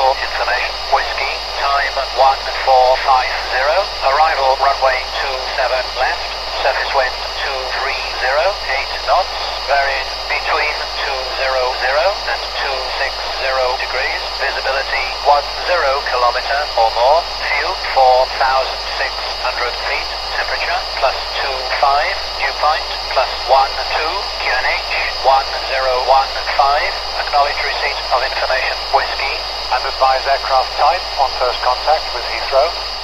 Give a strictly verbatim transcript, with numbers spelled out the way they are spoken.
for information. Whiskey, time one four five zero, arrival runway two seven left, surface wind two three zero, eight knots, varying between two hundred and two sixty degrees, visibility ten kilometer or more, fuel four thousand six hundred feet, temperature plus two five, dew point plus one two, Q N H one zero one five, acknowledge receipt of information. Whiskey, and advise aircraft type on first contact with Heathrow.